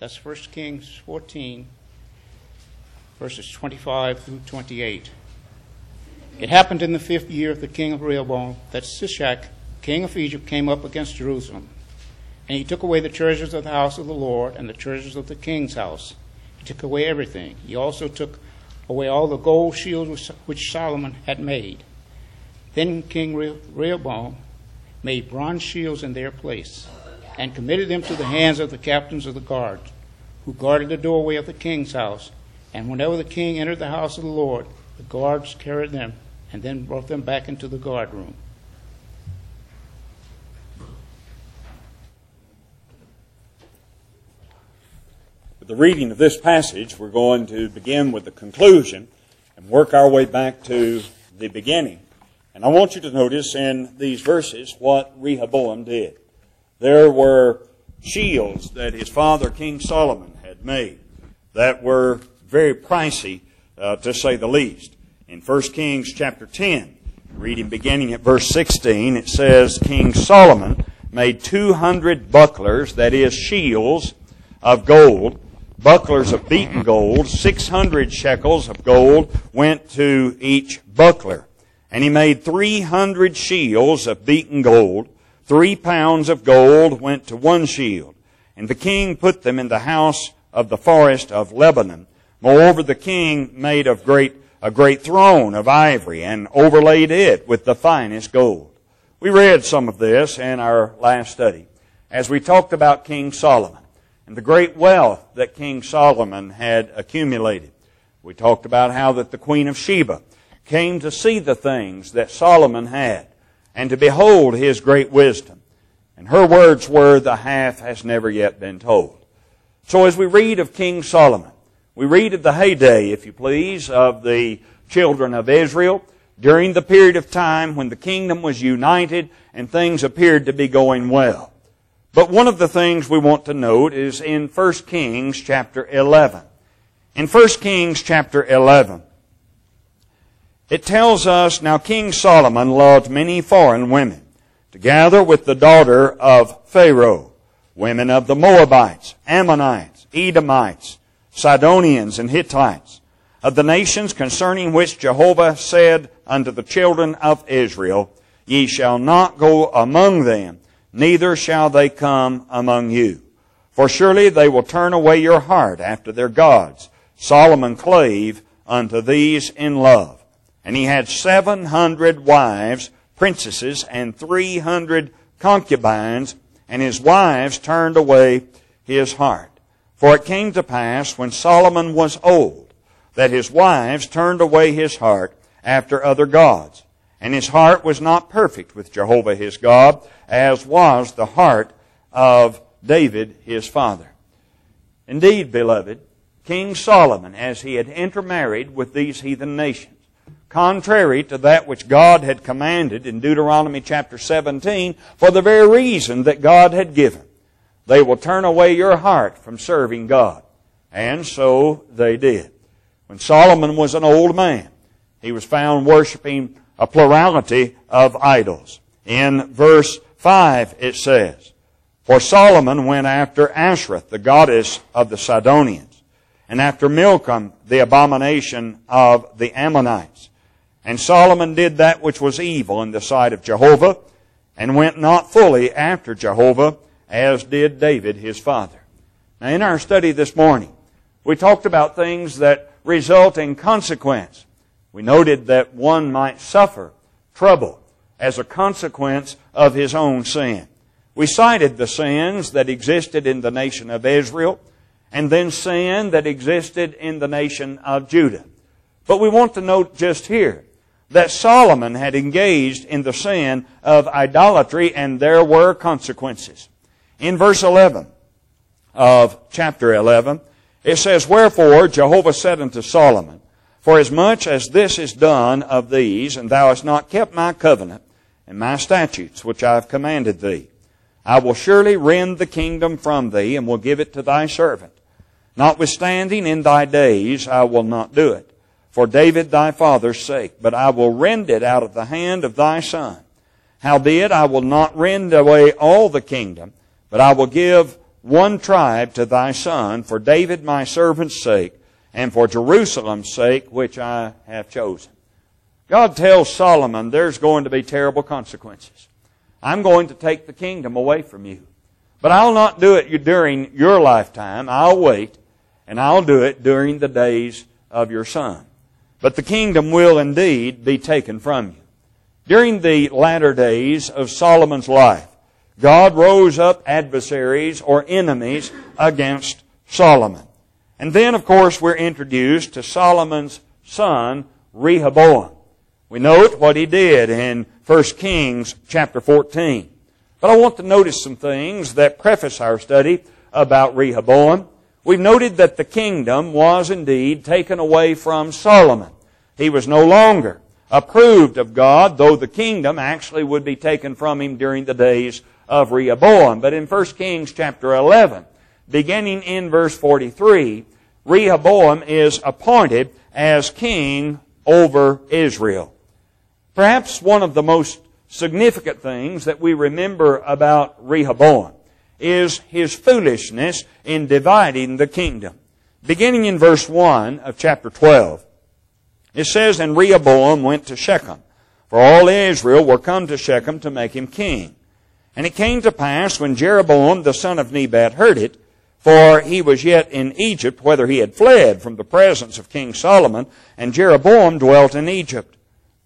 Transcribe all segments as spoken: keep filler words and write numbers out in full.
That's First Kings fourteen, verses twenty-five through twenty-eight. It happened in the fifth year of the king of Rehoboam that Shishak, king of Egypt, came up against Jerusalem. And he took away the treasures of the house of the Lord and the treasures of the king's house. He took away everything. He also took away all the gold shields which Solomon had made. Then King Rehoboam made bronze shields in their place, and committed them to the hands of the captains of the guard, who guarded the doorway of the king's house. And whenever the king entered the house of the Lord, the guards carried them and then brought them back into the guard room. With the reading of this passage, we're going to begin with the conclusion and work our way back to the beginning. And I want you to notice in these verses what Rehoboam did. There were shields that his father, King Solomon, had made that were very pricey, uh, to say the least. In First Kings chapter ten, reading beginning at verse sixteen, it says, King Solomon made two hundred bucklers, that is, shields of gold, bucklers of beaten gold. Six hundred shekels of gold went to each buckler. And he made three hundred shields of beaten gold. Three pounds of gold went to one shield. And the king put them in the house of the forest of Lebanon. Moreover, the king made of great, a great throne of ivory and overlaid it with the finest gold. We read some of this in our last study as we talked about King Solomon and the great wealth that King Solomon had accumulated. We talked about how that the Queen of Sheba came to see the things that Solomon had and to behold his great wisdom. And her words were, the half has never yet been told. So as we read of King Solomon, we read of the heyday, if you please, of the children of Israel during the period of time when the kingdom was united and things appeared to be going well. But one of the things we want to note is in First Kings chapter eleven. In First Kings chapter eleven, it tells us, now King Solomon loved many foreign women, together with the daughter of Pharaoh, women of the Moabites, Ammonites, Edomites, Sidonians, and Hittites, of the nations concerning which Jehovah said unto the children of Israel, Ye shall not go among them, neither shall they come among you. For surely they will turn away your heart after their gods. Solomon clave unto these in love. And he had seven hundred wives, princesses, and three hundred concubines, and his wives turned away his heart. For it came to pass, when Solomon was old, that his wives turned away his heart after other gods. And his heart was not perfect with Jehovah his God, as was the heart of David his father. Indeed, beloved, King Solomon, as he had intermarried with these heathen nations, contrary to that which God had commanded in Deuteronomy chapter seventeen, for the very reason that God had given, they will turn away your heart from serving God. And so they did. When Solomon was an old man, he was found worshiping a plurality of idols. In verse five it says, For Solomon went after Ashtoreth, the goddess of the Sidonians, and after Milcom, the abomination of the Ammonites. And Solomon did that which was evil in the sight of Jehovah, and went not fully after Jehovah, as did David his father. Now in our study this morning, we talked about things that result in consequence. We noted that one might suffer trouble as a consequence of his own sin. We cited the sins that existed in the nation of Israel, and then sin that existed in the nation of Judah. But we want to note just here that Solomon had engaged in the sin of idolatry, and there were consequences. In verse eleven of chapter eleven, it says, Wherefore Jehovah said unto Solomon, Forasmuch as this is done of these, and thou hast not kept my covenant and my statutes which I have commanded thee, I will surely rend the kingdom from thee, and will give it to thy servant. Notwithstanding, in thy days I will not do it, for David thy father's sake, but I will rend it out of the hand of thy son. Howbeit I will not rend away all the kingdom, but I will give one tribe to thy son, for David my servant's sake, and for Jerusalem's sake, which I have chosen. God tells Solomon there's going to be terrible consequences. I'm going to take the kingdom away from you. But I'll not do it during your lifetime. I'll wait, and I'll do it during the days of your son. But the kingdom will indeed be taken from you. During the latter days of Solomon's life, God rose up adversaries or enemies against Solomon. And then, of course, we're introduced to Solomon's son, Rehoboam. We note what he did in First Kings chapter fourteen. But I want to notice some things that preface our study about Rehoboam. We've noted that the kingdom was indeed taken away from Solomon. He was no longer approved of God, though the kingdom actually would be taken from him during the days of Rehoboam. But in First Kings chapter eleven, beginning in verse forty-three, Rehoboam is appointed as king over Israel. Perhaps one of the most significant things that we remember about Rehoboam is his foolishness in dividing the kingdom. Beginning in verse one of chapter twelve, it says, And Rehoboam went to Shechem, for all Israel were come to Shechem to make him king. And it came to pass, when Jeroboam the son of Nebat heard it, for he was yet in Egypt, whether he had fled from the presence of King Solomon, and Jeroboam dwelt in Egypt.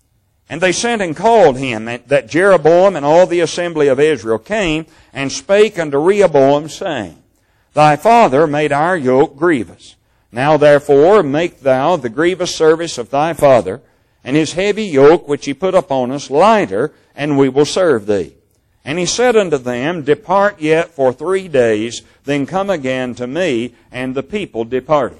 And they sent and called him, that Jeroboam and all the assembly of Israel came, and spake unto Rehoboam, saying, Thy father made our yoke grievous. Now therefore make thou the grievous service of thy father, and his heavy yoke which he put upon us lighter, and we will serve thee. And he said unto them, Depart yet for three days, then come again to me. And the people departed.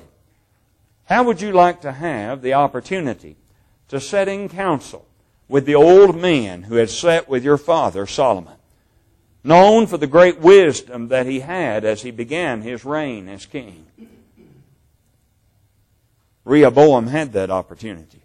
How would you like to have the opportunity to sit in council with the old men who had sat with your father Solomon, known for the great wisdom that he had as he began his reign as king? Rehoboam had that opportunity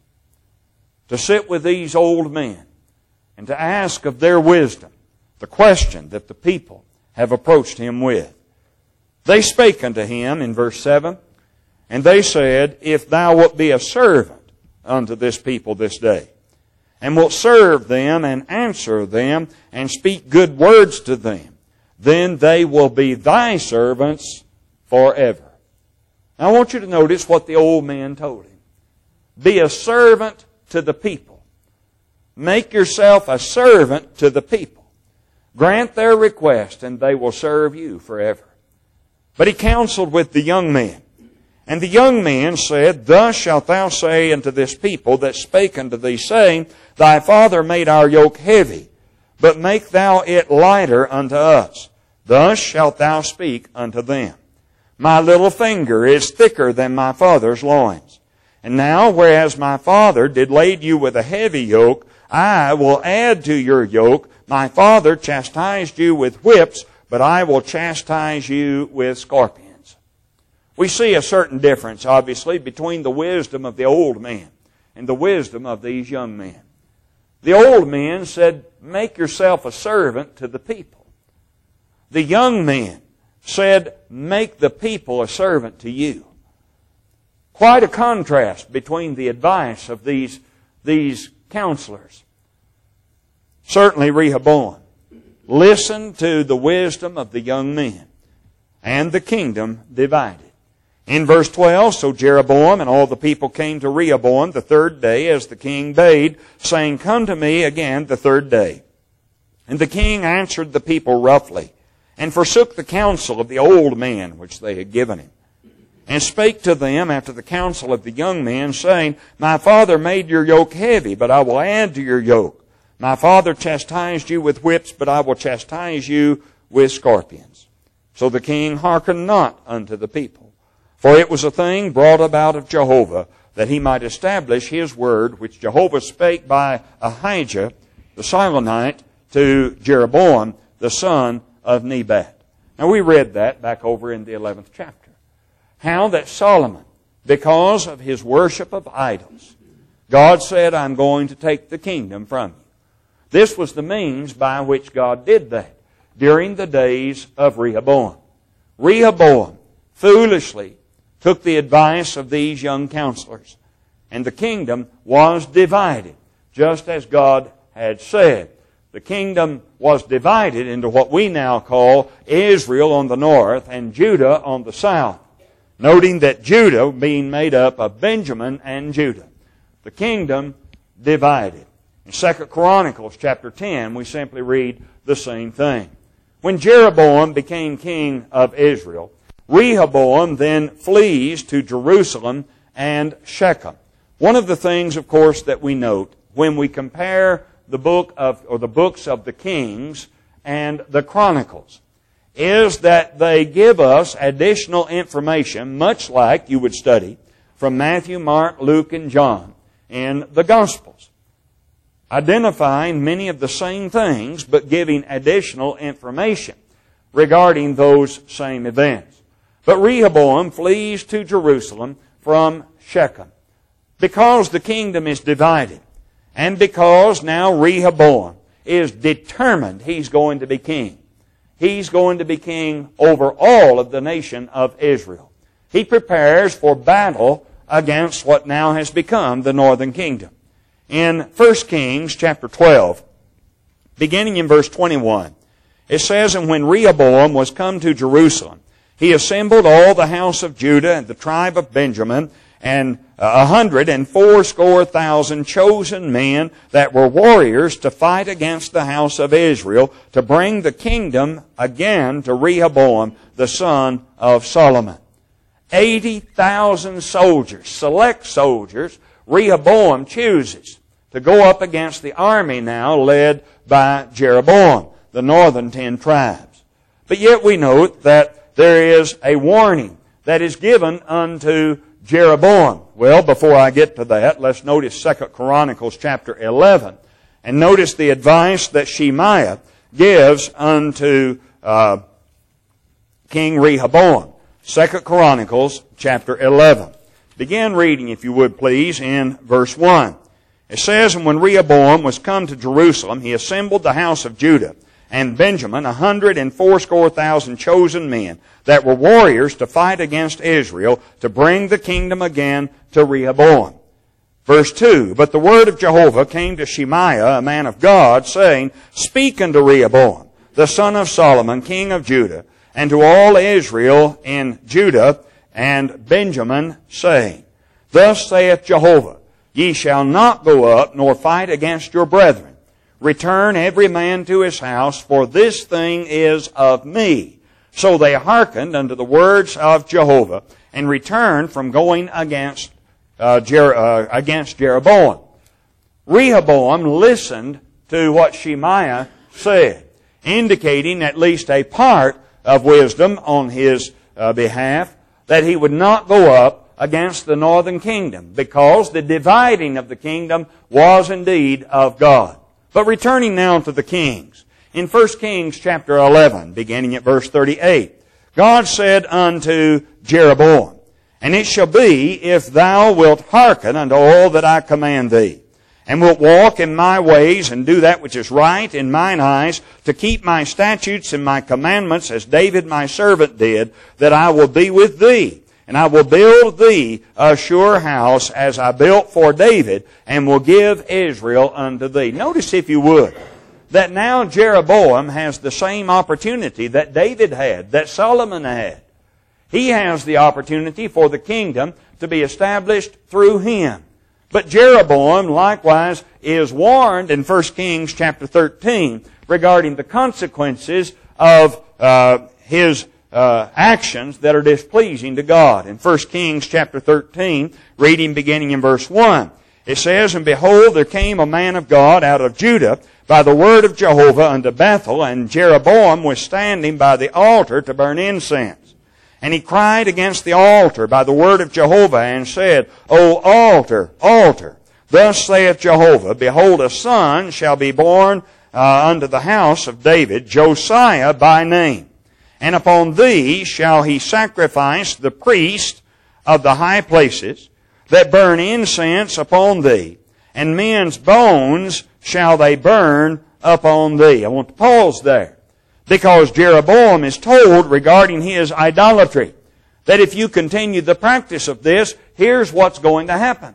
to sit with these old men and to ask of their wisdom the question that the people have approached him with. They spake unto him in verse seven, and they said, If thou wilt be a servant unto this people this day, and wilt serve them and answer them and speak good words to them, then they will be thy servants forever. Now I want you to notice what the old man told him. Be a servant to the people. Make yourself a servant to the people. Grant their request, and they will serve you forever. But he counseled with the young men. And the young men said, Thus shalt thou say unto this people that spake unto thee, saying, Thy father made our yoke heavy, but make thou it lighter unto us. Thus shalt thou speak unto them. My little finger is thicker than my father's loins. And now, whereas my father did lade you with a heavy yoke, I will add to your yoke. My father chastised you with whips, but I will chastise you with scorpions. We see a certain difference, obviously, between the wisdom of the old man and the wisdom of these young men. The old men said, Make yourself a servant to the people. The young men said, Make the people a servant to you. Quite a contrast between the advice of these, these counselors. Certainly Rehoboam listened to the wisdom of the young men, and the kingdom divided. In verse twelve, So Jeroboam and all the people came to Rehoboam the third day, as the king bade, saying, Come to me again the third day. And the king answered the people roughly, and forsook the counsel of the old man which they had given him, and spake to them after the counsel of the young men, saying, My father made your yoke heavy, but I will add to your yoke. My father chastised you with whips, but I will chastise you with scorpions. So the king hearkened not unto the people. For it was a thing brought about of Jehovah, that he might establish his word, which Jehovah spake by Ahijah the Silonite to Jeroboam the son of Nebat. Now we read that back over in the eleventh chapter. How that Solomon, because of his worship of idols, God said, I'm going to take the kingdom from you. This was the means by which God did that during the days of Rehoboam. Rehoboam foolishly took the advice of these young counselors, and the kingdom was divided, just as God had said. The kingdom was divided into what we now call Israel on the north and Judah on the south, noting that Judah being made up of Benjamin and Judah. The kingdom divided. In Second Chronicles chapter ten, we simply read the same thing. When Jeroboam became king of Israel, Rehoboam then flees to Jerusalem and Shechem. One of the things, of course, that we note when we compare the book of, or the books of the Kings and the Chronicles, is that they give us additional information, much like you would study from Matthew, Mark, Luke, and John in the Gospels, identifying many of the same things, but giving additional information regarding those same events. But Rehoboam flees to Jerusalem from Shechem because the kingdom is divided, and because now Rehoboam is determined he's going to be king. He's going to be king over all of the nation of Israel. He prepares for battle against what now has become the northern kingdom. In First Kings chapter twelve, beginning in verse twenty-one, it says, "And when Rehoboam was come to Jerusalem, he assembled all the house of Judah and the tribe of Benjamin, and a hundred and fourscore thousand chosen men that were warriors to fight against the house of Israel, to bring the kingdom again to Rehoboam, the son of Solomon." Eighty thousand soldiers, select soldiers, Rehoboam chooses to go up against the army now led by Jeroboam, the northern ten tribes. But yet we note that there is a warning that is given unto Jeroboam. Well, before I get to that, let's notice Second Chronicles chapter eleven, and notice the advice that Shemaiah gives unto uh, King Rehoboam. Second Chronicles chapter eleven. Begin reading, if you would please, in verse one. It says, "And when Rehoboam was come to Jerusalem, he assembled the house of Judah and Benjamin, a hundred and fourscore thousand chosen men that were warriors to fight against Israel, to bring the kingdom again to Rehoboam." Verse two, "But the word of Jehovah came to Shemaiah, a man of God, saying, Speak unto Rehoboam, the son of Solomon, king of Judah, and to all Israel in Judah and Benjamin, saying, Thus saith Jehovah, Ye shall not go up nor fight against your brethren. Return every man to his house, for this thing is of me. So they hearkened unto the words of Jehovah, and returned from going against uh, Jer- uh, against Jeroboam." Rehoboam listened to what Shemaiah said, indicating at least a part of wisdom on his uh, behalf, that he would not go up against the northern kingdom, because the dividing of the kingdom was indeed of God. But returning now to the kings, in First Kings chapter eleven, beginning at verse thirty-eight, God said unto Jeroboam, "And it shall be, if thou wilt hearken unto all that I command thee, and wilt walk in my ways, and do that which is right in mine eyes, to keep my statutes and my commandments, as David my servant did, that I will be with thee, and I will build thee a sure house, as I built for David, and will give Israel unto thee." Notice, if you would, that now Jeroboam has the same opportunity that David had, that Solomon had. He has the opportunity for the kingdom to be established through him. But Jeroboam likewise is warned in First Kings chapter thirteen regarding the consequences of uh, his uh, actions that are displeasing to God. In First Kings chapter thirteen, reading beginning in verse one, it says, "And behold, there came a man of God out of Judah by the word of Jehovah unto Bethel, and Jeroboam was standing by the altar to burn incense. And he cried against the altar by the word of Jehovah, and said, O altar, altar, thus saith Jehovah, Behold, a son shall be born uh, unto the house of David, Josiah by name. And upon thee shall he sacrifice the priest of the high places, that burn incense upon thee, and men's bones shall they burn upon thee." I want to pause there. Because Jeroboam is told regarding his idolatry that if you continue the practice of this, here's what's going to happen.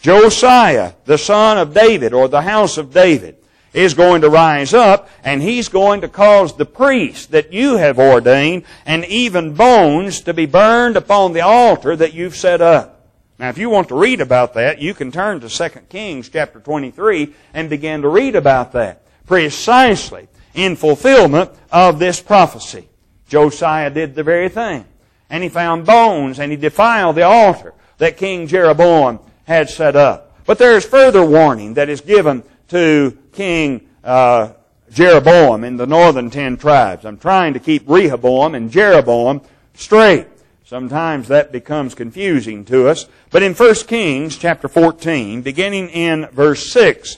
Josiah, the son of David, or the house of David, is going to rise up, and he's going to cause the priests that you have ordained, and even bones, to be burned upon the altar that you've set up. Now, if you want to read about that, you can turn to Second Kings chapter twenty-three and begin to read about that. Precisely in fulfillment of this prophecy. Josiah did the very thing. And he found bones, and he defiled the altar that King Jeroboam had set up. But there is further warning that is given to King uh, Jeroboam in the northern ten tribes. I'm trying to keep Rehoboam and Jeroboam straight. Sometimes that becomes confusing to us. But in First Kings chapter fourteen, beginning in verse six,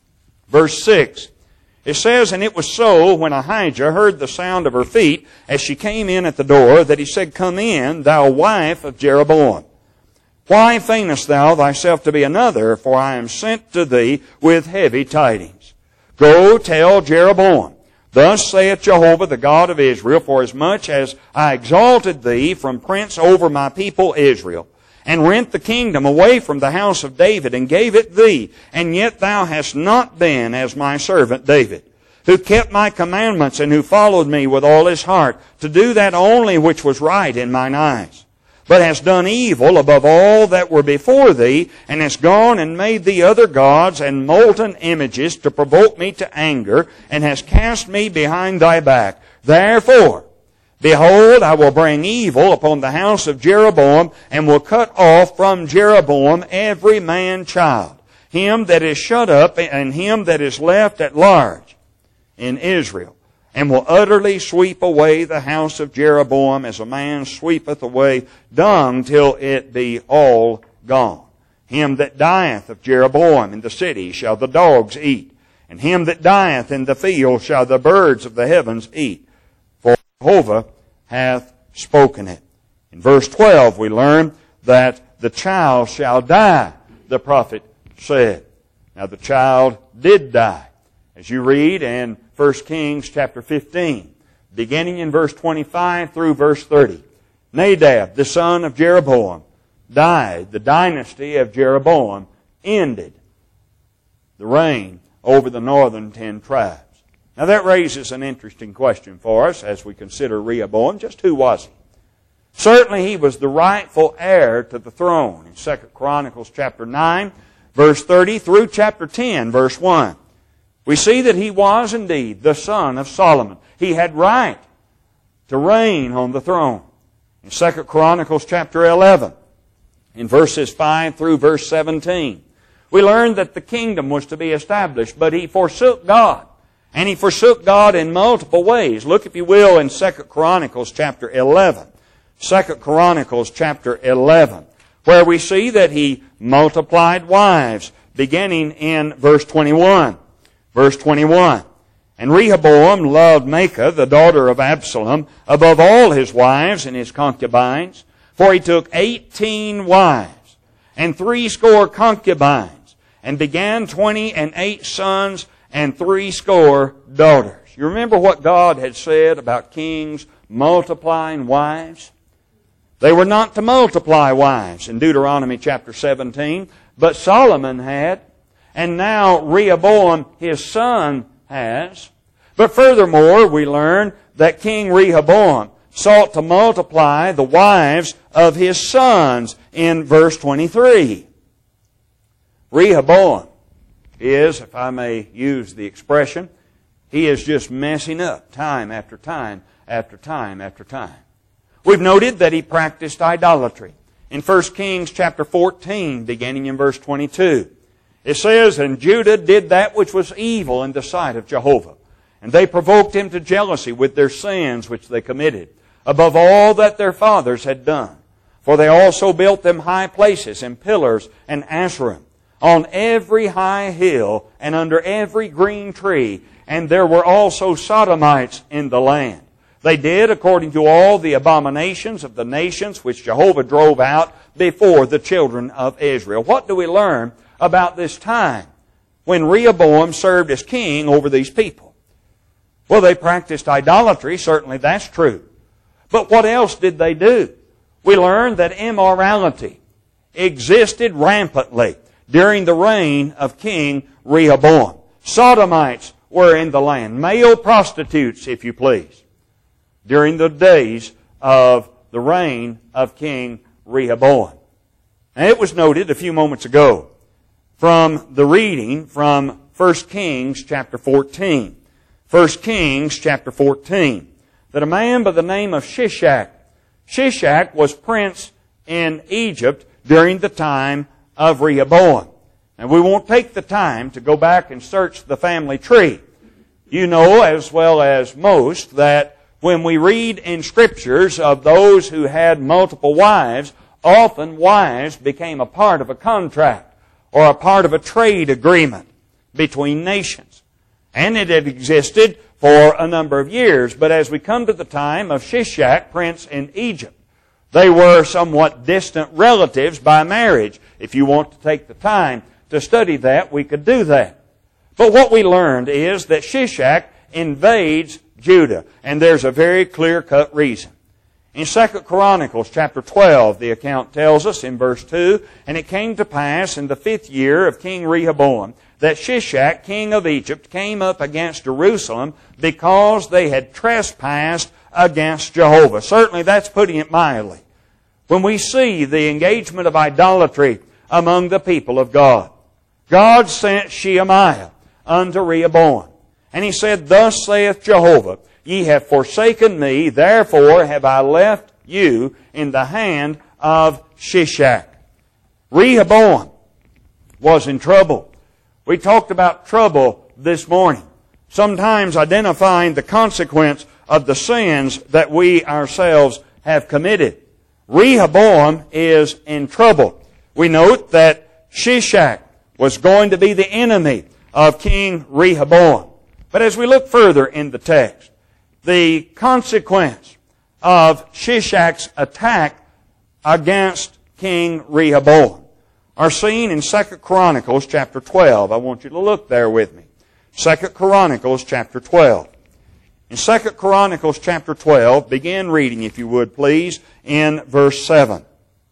verse six, it says, "And it was so, when Ahijah heard the sound of her feet, as she came in at the door, that he said, Come in, thou wife of Jeroboam. Why feignest thou thyself to be another? For I am sent to thee with heavy tidings. Go tell Jeroboam, Thus saith Jehovah, the God of Israel, Forasmuch as I exalted thee from prince over my people Israel, and rent the kingdom away from the house of David, and gave it thee, and yet thou hast not been as my servant David, who kept my commandments, and who followed me with all his heart, to do that only which was right in mine eyes, but hast done evil above all that were before thee, and hast gone and made thee other gods and molten images to provoke me to anger, and hast cast me behind thy back. Therefore, behold, I will bring evil upon the house of Jeroboam, and will cut off from Jeroboam every man child, him that is shut up, and him that is left at large in Israel, and will utterly sweep away the house of Jeroboam as a man sweepeth away dung till it be all gone. Him that dieth of Jeroboam in the city shall the dogs eat, and him that dieth in the field shall the birds of the heavens eat. For Jehovah hath spoken it. In verse twelve we learn that the child shall die, the prophet said. Now the child did die. As you read in First Kings chapter fifteen, beginning in verse twenty-five through verse thirty. Nadab, the son of Jeroboam, died. The dynasty of Jeroboam ended the reign over the northern ten tribes. Now that raises an interesting question for us as we consider Rehoboam. Just who was he? Certainly he was the rightful heir to the throne. In Second Chronicles chapter nine, verse thirty through chapter ten, verse one. We see that he was indeed the son of Solomon. He had right to reign on the throne. In Second Chronicles chapter eleven, in verses five through verse seventeen, we learn that the kingdom was to be established, but he forsook God. And he forsook God in multiple ways. Look, if you will, in Second Chronicles chapter eleven. Second Chronicles chapter eleven, where we see that he multiplied wives, beginning in verse twenty-one. Verse twenty-one. And Rehoboam loved Maachah, the daughter of Absalom, above all his wives and his concubines, for he took eighteen wives and threescore concubines, and began twenty and eight sons and threescore daughters. You remember what God had said about kings multiplying wives? They were not to multiply wives in Deuteronomy chapter seventeen, but Solomon had. And now Rehoboam, his son, has. But furthermore, we learn that King Rehoboam sought to multiply the wives of his sons in verse twenty-three. Rehoboam is, if I may use the expression, he is just messing up time after time after time after time. We've noted that he practiced idolatry. In First Kings chapter fourteen, beginning in verse twenty-two. It says, And Judah did that which was evil in the sight of Jehovah. And they provoked him to jealousy with their sins which they committed, above all that their fathers had done. For they also built them high places and pillars and Asherim on every high hill and under every green tree. And there were also Sodomites in the land. They did according to all the abominations of the nations which Jehovah drove out before the children of Israel. What do we learn about this time when Rehoboam served as king over these people? Well, they practiced idolatry. Certainly that's true. But what else did they do? We learned that immorality existed rampantly during the reign of King Rehoboam. Sodomites were in the land. Male prostitutes, if you please, during the days of the reign of King Rehoboam. And it was noted a few moments ago from the reading from First Kings chapter fourteen. First Kings chapter fourteen. That a man by the name of Shishak, Shishak was prince in Egypt during the time of Rehoboam. And we won't take the time to go back and search the family tree. You know as well as most that when we read in Scriptures of those who had multiple wives, often wives became a part of a contract or a part of a trade agreement between nations. And it had existed for a number of years. But as we come to the time of Shishak, prince in Egypt, they were somewhat distant relatives by marriage. If you want to take the time to study that, we could do that. But what we learned is that Shishak invades Judah, and there's a very clear-cut reason. In Second Chronicles chapter twelve, the account tells us in verse two, "And it came to pass in the fifth year of King Rehoboam that Shishak, king of Egypt, came up against Jerusalem because they had trespassed against Jehovah." Certainly that's putting it mildly. When we see the engagement of idolatry among the people of God, God sent Shemaiah unto Rehoboam. And he said, "Thus saith Jehovah, Ye have forsaken me, therefore have I left you in the hand of Shishak." Rehoboam was in trouble. We talked about trouble this morning, sometimes identifying the consequence of the sins that we ourselves have committed. Rehoboam is in trouble. We note that Shishak was going to be the enemy of King Rehoboam. But as we look further in the text, the consequence of Shishak's attack against King Rehoboam are seen in Second Chronicles chapter twelve. I want you to look there with me. Second Chronicles chapter twelve. In Second Chronicles chapter twelve, begin reading, if you would, please, in verse seven.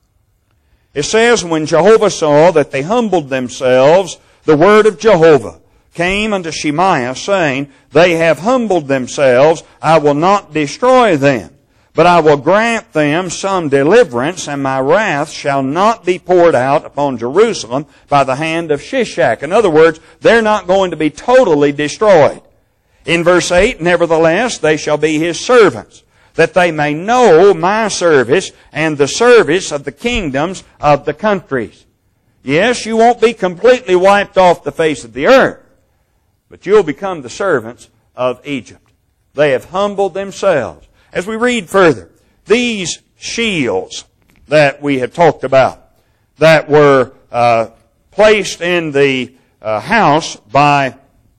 It says, "When Jehovah saw that they humbled themselves, the word of Jehovah came unto Shemaiah, saying, They have humbled themselves, I will not destroy them, but I will grant them some deliverance, and my wrath shall not be poured out upon Jerusalem by the hand of Shishak." In other words, they're not going to be totally destroyed. In verse eight, "Nevertheless, they shall be his servants, that they may know my service and the service of the kingdoms of the countries." Yes, you won't be completely wiped off the face of the earth, but you'll become the servants of Egypt. They have humbled themselves. As we read further, these shields that we have talked about, that were uh, placed in the uh, house by,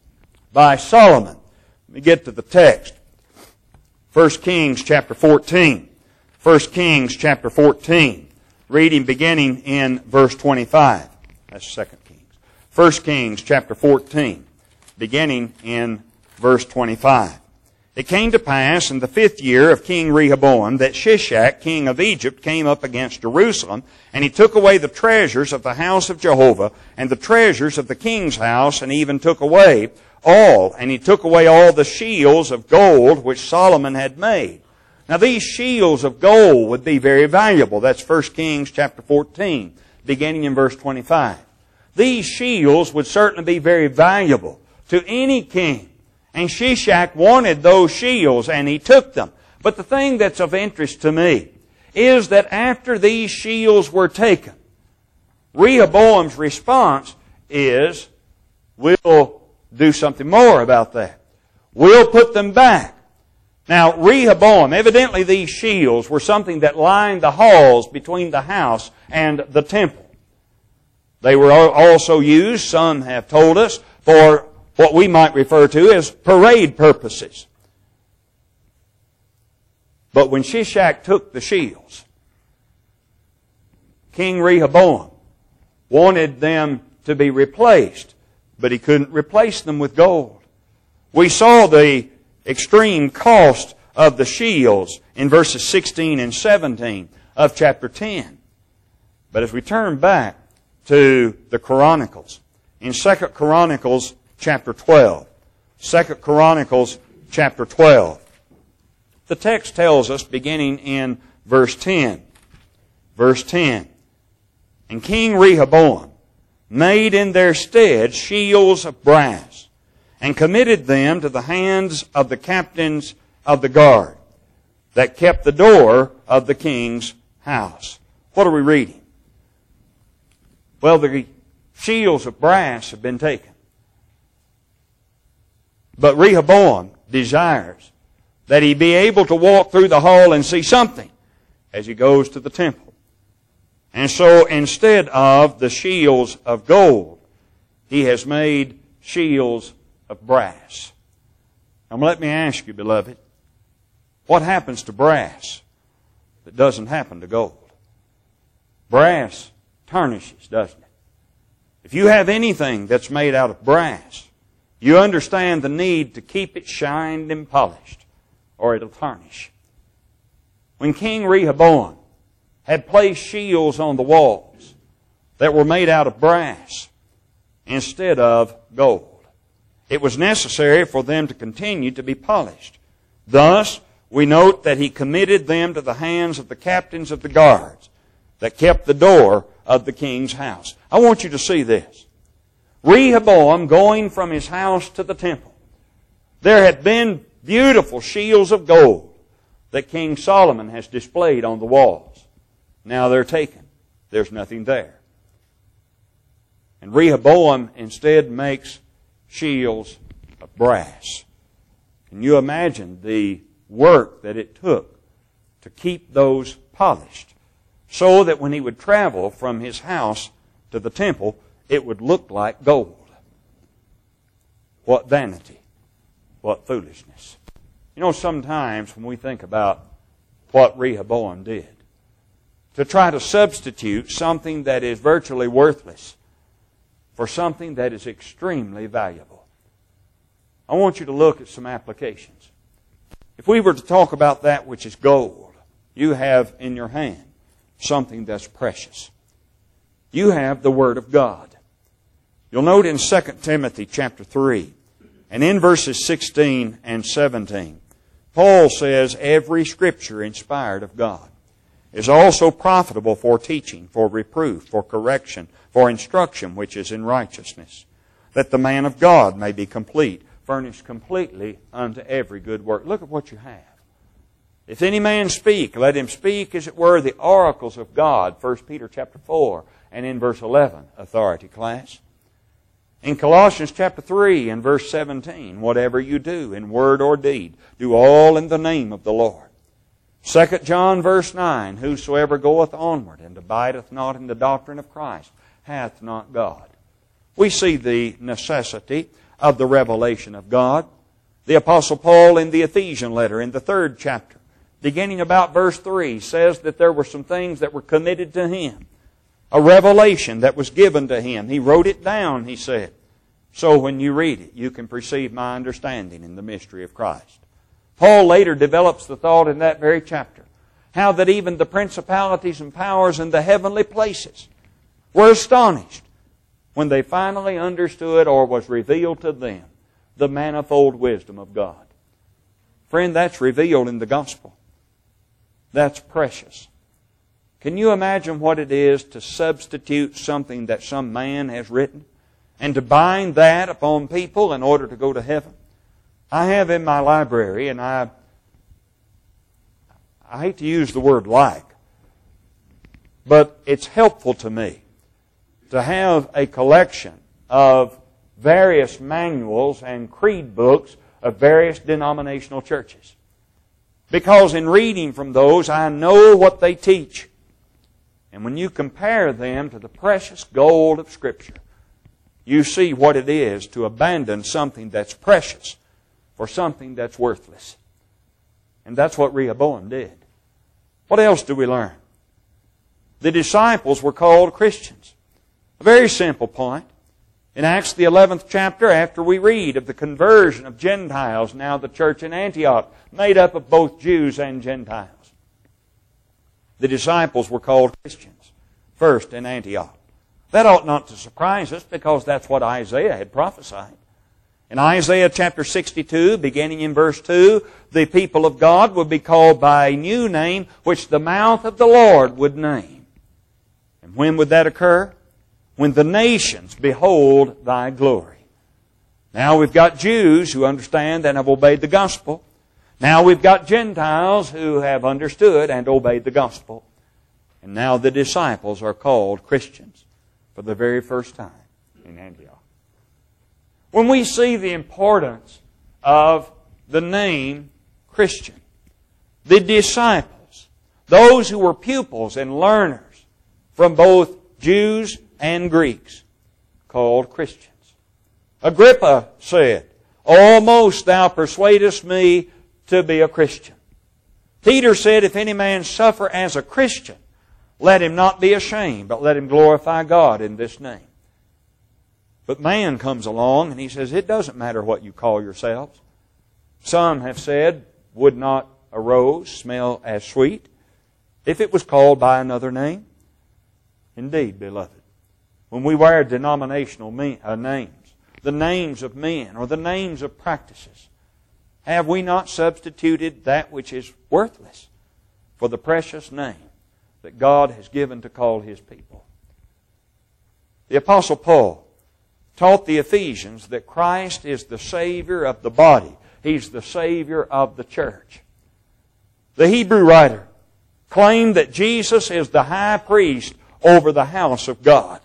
by Solomon. Let me get to the text. First Kings chapter fourteen. First Kings chapter fourteen. Reading beginning in verse twenty-five. That's Second Kings. First Kings chapter fourteen. Beginning in verse twenty-five. "It came to pass in the fifth year of King Rehoboam that Shishak, king of Egypt, came up against Jerusalem, and he took away the treasures of the house of Jehovah, and the treasures of the king's house, and even took away all, and he took away all the shields of gold which Solomon had made." Now these shields of gold would be very valuable. That's First Kings chapter fourteen, beginning in verse twenty-five. These shields would certainly be very valuable to any king. And Shishak wanted those shields, and he took them. But the thing that's of interest to me is that after these shields were taken, Rehoboam's response is, we'll do something more about that. We'll put them back. Now, Rehoboam, evidently these shields were something that lined the halls between the house and the temple. They were also used, some have told us, for what we might refer to as parade purposes. But when Shishak took the shields, King Rehoboam wanted them to be replaced, but he couldn't replace them with gold. We saw the extreme cost of the shields in verses sixteen and seventeen of chapter ten. But as we turn back to the Chronicles, in Second Chronicles chapter twelve, Second Chronicles chapter twelve, the text tells us, beginning in verse ten, verse ten, and King Rehoboam made in their stead shields of brass, and committed them to the hands of the captains of the guard that kept the door of the king's house. What are we reading? Well, the shields of brass have been taken. But Rehoboam desires that he be able to walk through the hall and see something as he goes to the temple. And so instead of the shields of gold, he has made shields of brass. Now let me ask you, beloved, what happens to brass that doesn't happen to gold? Brass tarnishes, doesn't it? If you have anything that's made out of brass, you understand the need to keep it shined and polished, or it'll tarnish. When King Rehoboam had placed shields on the walls that were made out of brass instead of gold, it was necessary for them to continue to be polished. Thus, we note that he committed them to the hands of the captains of the guards that kept the door of the king's house. I want you to see this. Rehoboam going from his house to the temple. There had been beautiful shields of gold that King Solomon has displayed on the walls. Now they're taken. There's nothing there. And Rehoboam instead makes shields of brass. Can you imagine the work that it took to keep those polished so that when he would travel from his house to the temple, it would look like gold? What vanity. What foolishness. You know, sometimes when we think about what Rehoboam did, to try to substitute something that is virtually worthless for something that is extremely valuable. I want you to look at some applications. If we were to talk about that which is gold, you have in your hand something that's precious. You have the Word of God. You'll note in Second Timothy chapter three, and in verses sixteen and seventeen, Paul says, every Scripture inspired of God is also profitable for teaching, for reproof, for correction, for instruction which is in righteousness, that the man of God may be complete, furnished completely unto every good work. Look at what you have. If any man speak, let him speak as it were the oracles of God, First Peter chapter four, and in verse eleven, authority class. In Colossians chapter three and verse seventeen, whatever you do in word or deed, do all in the name of the Lord. Second John verse nine, whosoever goeth onward and abideth not in the doctrine of Christ hath not God. We see the necessity of the revelation of God. The Apostle Paul in the Ephesian letter in the third chapter, beginning about verse three, says that there were some things that were committed to him. A revelation that was given to him. He wrote it down, he said. So when you read it, you can perceive my understanding in the mystery of Christ. Paul later develops the thought in that very chapter, how that even the principalities and powers in the heavenly places were astonished when they finally understood or was revealed to them the manifold wisdom of God. Friend, that's revealed in the gospel. That's precious. Can you imagine what it is to substitute something that some man has written and to bind that upon people in order to go to heaven? I have in my library, and I, I hate to use the word like, but it's helpful to me to have a collection of various manuals and creed books of various denominational churches. Because in reading from those, I know what they teach. And when you compare them to the precious gold of Scripture, you see what it is to abandon something that's precious for something that's worthless. And that's what Rehoboam did. What else do we learn? The disciples were called Christians. A very simple point. In Acts the eleventh chapter, after we read of the conversion of Gentiles, now the church in Antioch, made up of both Jews and Gentiles. The disciples were called Christians, first in Antioch. That ought not to surprise us, because that's what Isaiah had prophesied. In Isaiah chapter sixty-two, beginning in verse two, the people of God would be called by a new name, which the mouth of the Lord would name. And when would that occur? When the nations behold thy glory. Now we've got Jews who understand and have obeyed the gospel. Now we've got Gentiles who have understood and obeyed the gospel. And now the disciples are called Christians for the very first time in Antioch. When we see the importance of the name Christian, the disciples, those who were pupils and learners from both Jews and Greeks, called Christians. Agrippa said, "Almost thou persuadest me to be a Christian." Peter said, "If any man suffer as a Christian, let him not be ashamed, but let him glorify God in this name." But man comes along and he says, it doesn't matter what you call yourselves. Some have said, would not a rose smell as sweet if it was called by another name? Indeed, beloved, when we wear denominational names, the names of men or the names of practices, have we not substituted that which is worthless for the precious name that God has given to call His people? The Apostle Paul taught the Ephesians that Christ is the Savior of the body. He's the Savior of the church. The Hebrew writer claimed that Jesus is the high priest over the house of God.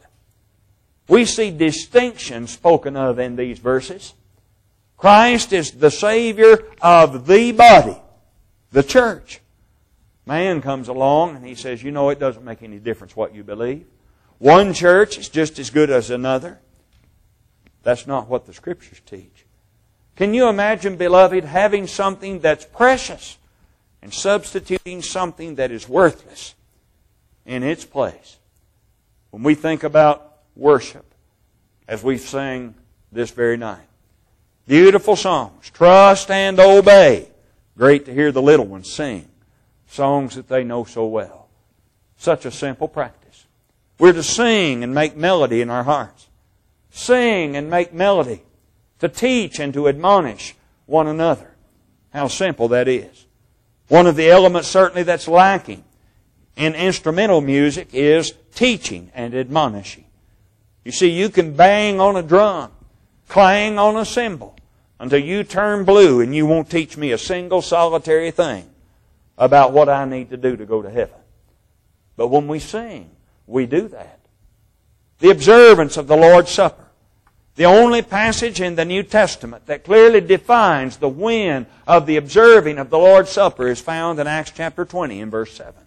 We see distinction spoken of in these verses. Christ is the Savior of the body, the church. Man comes along and he says, you know, it doesn't make any difference what you believe. One church is just as good as another. That's not what the Scriptures teach. Can you imagine, beloved, having something that's precious and substituting something that is worthless in its place? When we think about worship, as we sang this very night, beautiful songs, trust and obey. Great to hear the little ones sing songs that they know so well. Such a simple practice. We're to sing and make melody in our hearts. Sing and make melody. To teach and to admonish one another. How simple that is. One of the elements certainly that's lacking in instrumental music is teaching and admonishing. You see, you can bang on a drum, clang on a cymbal, until you turn blue and you won't teach me a single solitary thing about what I need to do to go to heaven. But when we sing, we do that. The observance of the Lord's Supper, the only passage in the New Testament that clearly defines the when of the observing of the Lord's Supper, is found in Acts chapter twenty and verse seven.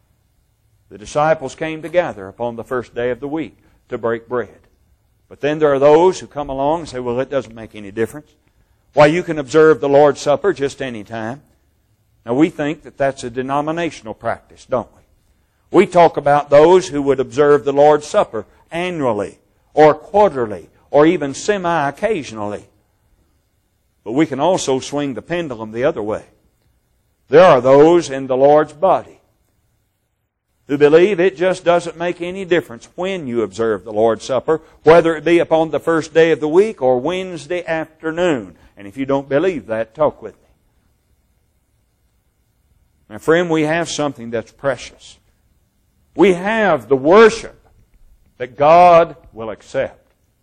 The disciples came together upon the first day of the week to break bread. But then there are those who come along and say, well, it doesn't make any difference. Why, you can observe the Lord's Supper just any time. Now, we think that that's a denominational practice, don't we? We talk about those who would observe the Lord's Supper annually or quarterly or even semi-occasionally. But we can also swing the pendulum the other way. There are those in the Lord's body who believe it just doesn't make any difference when you observe the Lord's Supper, whether it be upon the first day of the week or Wednesday afternoon. And if you don't believe that, talk with me. Now, friend, we have something that's precious. We have the worship that God will accept.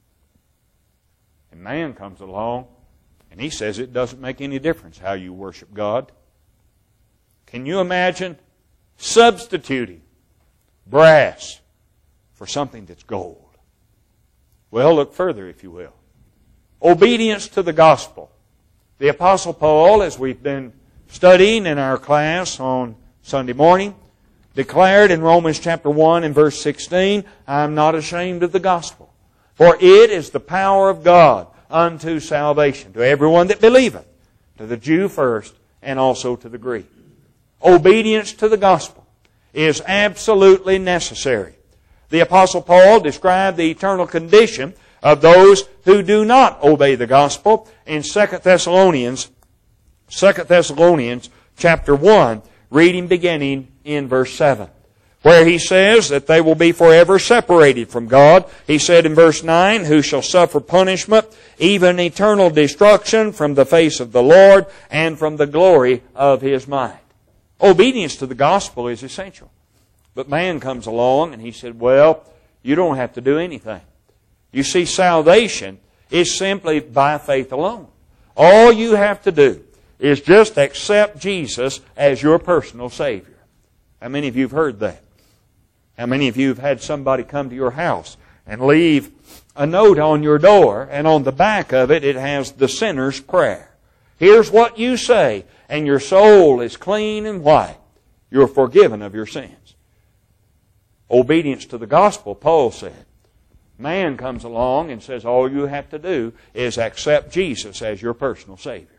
And man comes along and he says it doesn't make any difference how you worship God. Can you imagine substituting brass for something that's gold? Well, look further, if you will. Obedience to the gospel. The Apostle Paul, as we've been studying in our class on Sunday morning, declared in Romans chapter one and verse sixteen, I am not ashamed of the gospel, for it is the power of God unto salvation, to everyone that believeth, to the Jew first, and also to the Greek. Obedience to the gospel is absolutely necessary. The Apostle Paul described the eternal condition of those who do not obey the gospel in Second Thessalonians, Second Thessalonians chapter one, reading beginning in verse seven, where he says that they will be forever separated from God. He said in verse nine, who shall suffer punishment, even eternal destruction from the face of the Lord and from the glory of His might. Obedience to the gospel is essential. But man comes along and he said, well, you don't have to do anything. You see, salvation is simply by faith alone. All you have to do is just accept Jesus as your personal Savior. How many of you have heard that? How many of you have had somebody come to your house and leave a note on your door, and on the back of it, it has the sinner's prayer? Here's what you say, and your soul is clean and white. You're forgiven of your sins. Obedience to the gospel, Paul said. Man comes along and says all you have to do is accept Jesus as your personal Savior.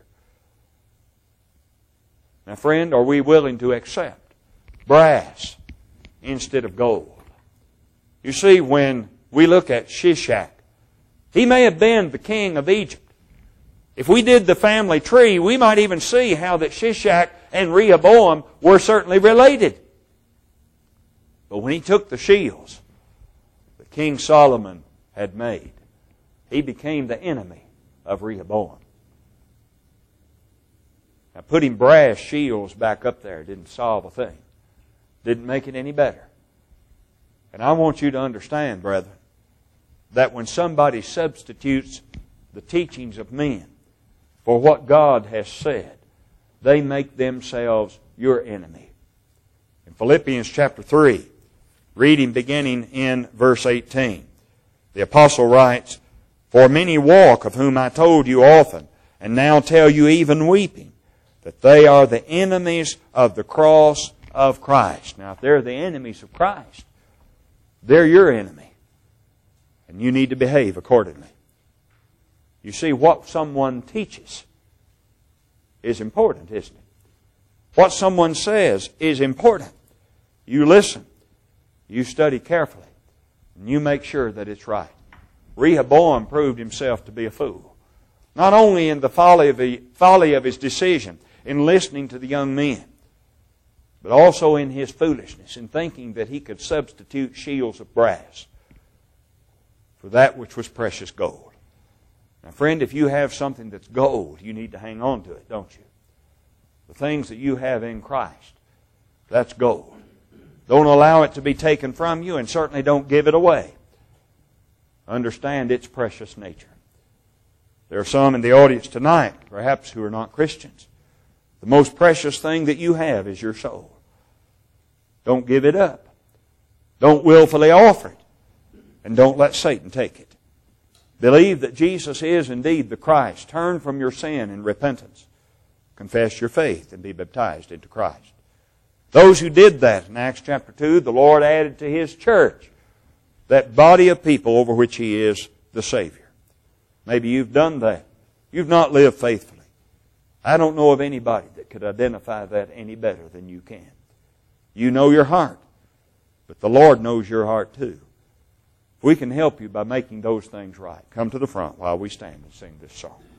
Now, friend, are we willing to accept brass instead of gold? You see, when we look at Shishak, he may have been the king of Egypt. If we did the family tree, we might even see how that Shishak and Rehoboam were certainly related. But when he took the shields that King Solomon had made, he became the enemy of Rehoboam. Now, putting brass shields back up there didn't solve a thing. Didn't make it any better. And I want you to understand, brethren, that when somebody substitutes the teachings of men for what God has said, they make themselves your enemy. In Philippians chapter three, reading beginning in verse eighteen, the apostle writes, for many walk, of whom I told you often, and now tell you even weeping, that they are the enemies of the cross of Christ. Now, if they're the enemies of Christ, they're your enemy. And you need to behave accordingly. You see, what someone teaches is important, isn't it? What someone says is important. You listen. You study carefully. And you make sure that it's right. Rehoboam proved himself to be a fool. Not only in the folly of, the, folly of his decision in listening to the young men, but also in his foolishness in thinking that he could substitute shields of brass for that which was precious gold. Now, friend, if you have something that's gold, you need to hang on to it, don't you? The things that you have in Christ, that's gold. Don't allow it to be taken from you, and certainly don't give it away. Understand its precious nature. There are some in the audience tonight, perhaps, who are not Christians. The most precious thing that you have is your soul. Don't give it up. Don't willfully offer it. And don't let Satan take it. Believe that Jesus is indeed the Christ. Turn from your sin in repentance. Confess your faith and be baptized into Christ. Those who did that in Acts chapter two, the Lord added to His church that body of people over which He is the Savior. Maybe you've done that. You've not lived faithfully. I don't know of anybody that could identify that any better than you can. You know your heart, but the Lord knows your heart too. We can help you by making those things right. Come to the front while we stand and sing this song.